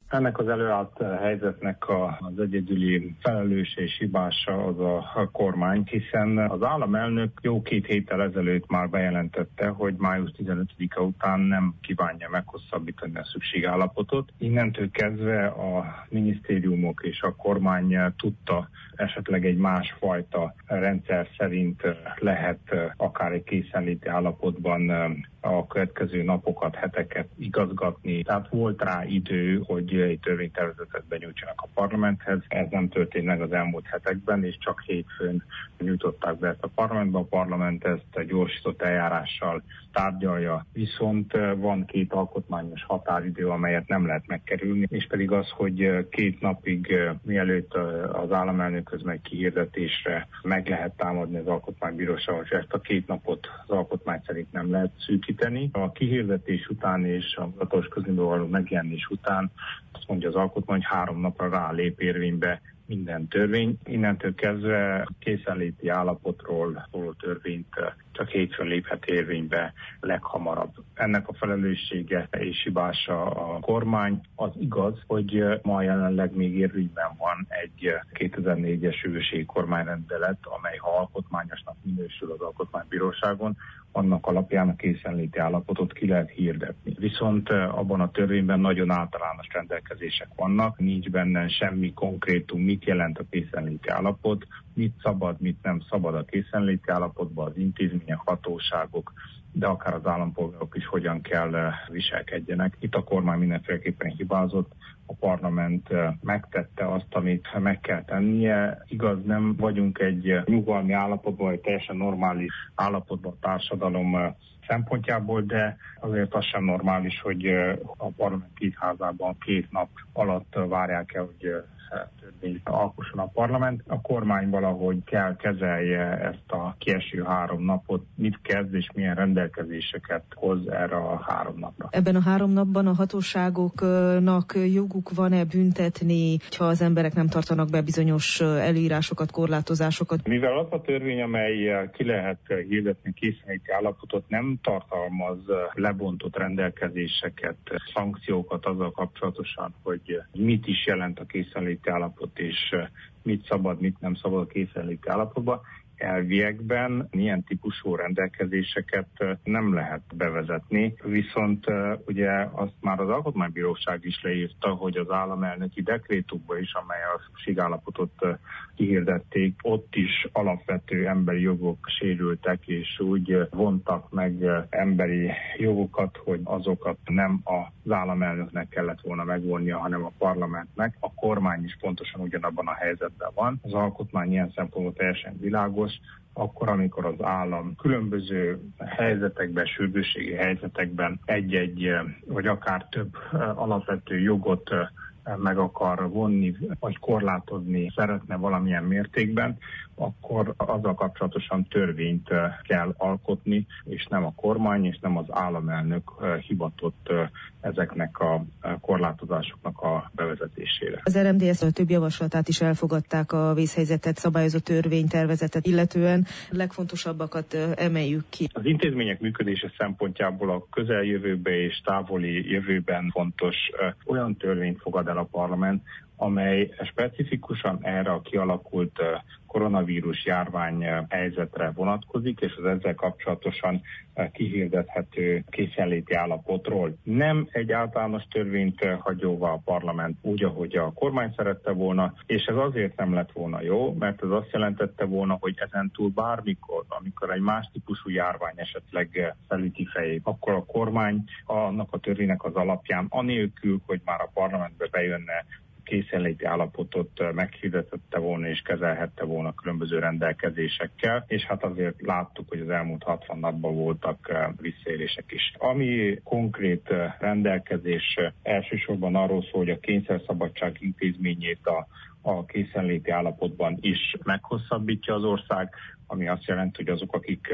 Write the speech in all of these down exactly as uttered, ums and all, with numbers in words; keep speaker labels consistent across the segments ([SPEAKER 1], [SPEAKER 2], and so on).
[SPEAKER 1] Ennek az előállt helyzetnek az egyedüli felelős és hibása az a kormány, hiszen az államelnök jó két héttel ezelőtt már bejelentette, hogy május tizenötödike után nem kívánja meghosszabbítani a szükségállapotot. Innentől kezdve a minisztériumok és a kormány tudta, esetleg egy másfajta rendszer szerint lehet akár egy készenléti állapotban a következő napokat, heteket igazgatni. Tehát volt rá idő, hogy egy törvénytervezetet benyújtsanak a parlamenthez. Ez nem történt meg az elmúlt hetekben, és csak hétfőn nyújtották be ezt a parlamentbe. A parlament ezt gyorsított eljárással tárgyalja. Viszont van két alkotmányos határidő, amelyet nem lehet megkerülni, és pedig az, hogy két napig mielőtt az államelnökhöz megy kihirdetésre meg lehet támadni az alkotmánybíróságon, és ezt a két napot az alkotmány szerint nem lehet szűkíteni. A kihirdetés után és a hivatalos közlönyben való megjelenés után azt mondja az alkotmány, hogy három napra rálép érvénybe minden törvény. Innentől kezdve készenléti állapotról szóló törvényt csak hétfőn léphet érvénybe leghamarabb. Ennek a felelőssége és hibása a kormány. Az igaz, hogy ma jelenleg még érvényben van egy kétezer-négyes ősi kormányrendelet, amely ha alkotmányosnak minősül az alkotmánybíróságon, annak alapján a készenléti állapotot ki lehet hirdetni. Viszont abban a törvényben nagyon általános rendelkezések vannak, nincs benne semmi konkrétum, mit jelent a készenléti állapot, mit szabad, mit nem szabad a készenléti állapotban, az intézmények, hatóságok, de akár az állampolgárok is hogyan kell viselkedjenek. Itt a kormány mindenféleképpen hibázott, a parlament megtette azt, amit meg kell tennie. Igaz, nem vagyunk egy nyugalmi állapotban, vagy teljesen normális állapotban a társadalom szempontjából, de azért az sem normális, hogy a parlament két házában két nap alatt várják el, hogy törvényt alkosson a parlament. A kormány valahogy kell kezelje ezt a kieső három napot, mit kezd és milyen rendelkezéseket hoz erre a három napra.
[SPEAKER 2] Ebben a három napban a hatóságoknak joguk van-e büntetni, ha az emberek nem tartanak be bizonyos előírásokat, korlátozásokat?
[SPEAKER 1] Mivel az a törvény, amely ki lehet hirdetni készenléti állapotot, nem tartalmaz lebontott rendelkezéseket, szankciókat azzal kapcsolatosan, hogy mit is jelent a készenléti állapot, és mit szabad, mit nem szabad a készenléti állapotba. Elviekben ilyen típusú rendelkezéseket nem lehet bevezetni, viszont ugye azt már az Alkotmánybíróság is leírta, hogy az államelnöki dekrétumban is, amely a szükségállapotot kihirdették, ott is alapvető emberi jogok sérültek, és úgy vontak meg emberi jogokat, hogy azokat nem az államelnöknek kellett volna megvonnia, hanem a parlamentnek. A kormány is pontosan ugyanabban a helyzetben van. Az alkotmány ilyen szempontból teljesen világos, akkor, amikor az állam különböző helyzetekben, sürgősségi helyzetekben egy-egy, vagy akár több alapvető jogot meg akar vonni, vagy korlátozni szeretne valamilyen mértékben, akkor azzal kapcsolatosan törvényt kell alkotni, és nem a kormány, és nem az államelnök hivatott ezeknek a korlátozásoknak a bevezetésére.
[SPEAKER 2] Az er em dé es több javaslatát is elfogadták a vészhelyzetet szabályozó törvénytervezetet illetően. A legfontosabbakat emeljük ki.
[SPEAKER 1] Az intézmények működése szempontjából a közeljövőben és távoli jövőben fontos olyan törvényt fogad el a parlament, amely specifikusan erre a kialakult koronavírus járvány helyzetre vonatkozik, és az ezzel kapcsolatosan kihirdethető készenléti állapotról. Nem egy általános törvényt hagy jóvá a parlament úgy, ahogy a kormány szerette volna, és ez azért nem lett volna jó, mert ez azt jelentette volna, hogy ezentúl bármikor, amikor egy más típusú járvány esetleg felüti fejét, akkor a kormány annak a törvénynek az alapján, anélkül, hogy már a parlamentbe bejönne, készenléti állapotot meghirdetette volna és kezelhette volna különböző rendelkezésekkel, és hát azért láttuk, hogy az elmúlt hatvan napban voltak visszaélések is. Ami konkrét rendelkezés elsősorban arról szól, hogy a kényszerszabadság intézményét a, a készenléti állapotban is meghosszabbítja az ország, ami azt jelenti, hogy azok, akik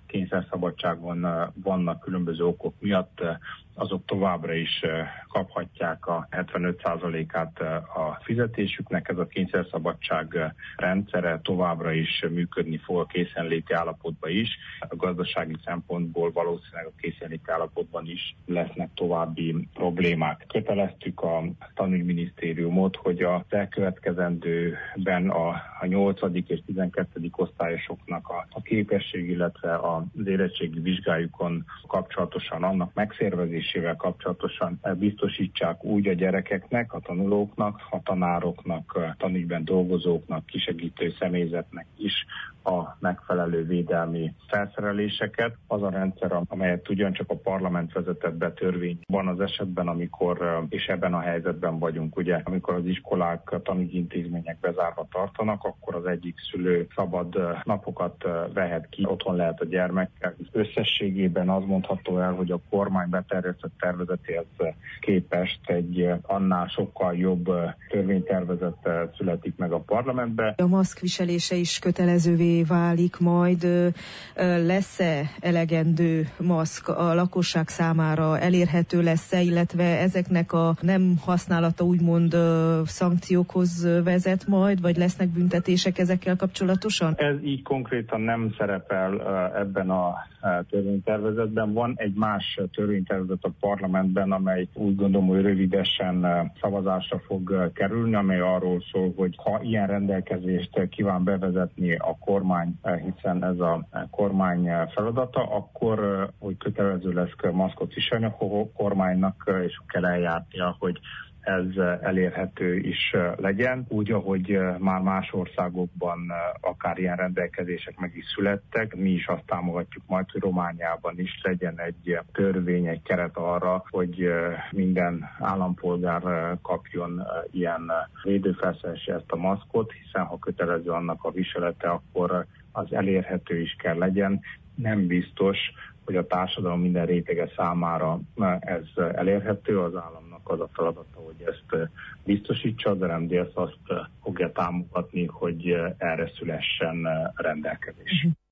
[SPEAKER 1] kényszerszabadságon vannak különböző okok miatt, azok továbbra is kaphatják a hetvenöt százalékát a fizetésüknek. Ez a kényszerszabadság rendszere továbbra is működni fog a készenléti állapotban is. A gazdasági szempontból valószínűleg a készenléti állapotban is lesznek további problémák. Köteleztük a tanügyminisztériumot, hogy az elkövetkezendőben a, a nyolcadik és tizenkettedik osztályosoknak a, a képesség, illetve az érettségi vizsgájukon kapcsolatosan, annak megszervezésével kapcsolatosan biztosítsák úgy a gyerekeknek, a tanulóknak, a tanároknak, a tanügyben dolgozóknak, kisegítő személyzetnek is a megfelelő védelmi felszereléseket. Az a rendszer, amelyet ugyancsak a parlament vezetett be törvényben az esetben, amikor, és ebben a helyzetben vagyunk, ugye, amikor az iskolák, a tanügyintézmények bezárva tartanak, akkor az egyik szülő szabad napokat vehet ki, otthon lehet a gyermekkel. Összességében az mondható el, hogy a kormány beterjesztett tervezetéhez képest egy annál sokkal jobb törvénytervezet születik meg a parlamentbe.
[SPEAKER 2] A maszk viselése is kötelezővé válik majd. Lesz-e elegendő maszk a lakosság számára, elérhető lesz-e, illetve ezeknek a nem használata úgymond szankciókhoz vezet majd, vagy lesznek büntetések ezekkel kapcsolatosan?
[SPEAKER 1] Ez így konkrétan nem szerepel ebben a törvénytervezetben. Van egy más törvénytervezet a parlamentben, amely úgy gondolom, hogy rövidesen szavazásra fog kerülni, amely arról szól, hogy ha ilyen rendelkezést kíván bevezetni a kormány, hiszen ez a kormány feladata, akkor, hogy kötelező lesz maszkot viselni, a kormánynak és kell eljárnia, hogy ez elérhető is legyen, úgy, ahogy már más országokban akár ilyen rendelkezések meg is születtek. Mi is azt támogatjuk majd, hogy Romániában is legyen egy törvény, egy keret arra, hogy minden állampolgár kapjon ilyen védőfelszerelésre ezt a maszkot, hiszen ha kötelező annak a viselete, akkor az elérhető is kell legyen. Nem biztos, hogy a társadalom minden rétege számára ez elérhető, az államnak az a feladata, hogy ezt biztosítsa, az er em dé es azt fogja támogatni, hogy erre szülessen rendelkezés.